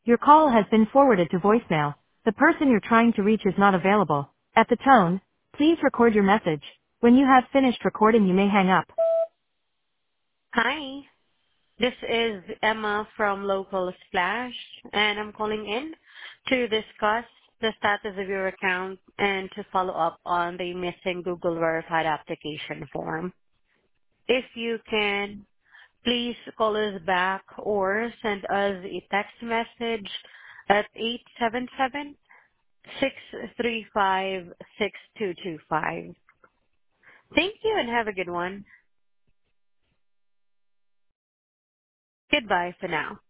Your call has been forwarded to voicemail. The person you're trying to reach is not available. At the tone, please record your message. When you have finished recording, you may hang up. Hi, this is Emma from Local Splash, and I'm calling in to discuss the status of your account and to follow up on the missing Google Verified application form. If you can, please call us back or send us a text message at 877-635-6225. Thank you and have a good one. Goodbye for now.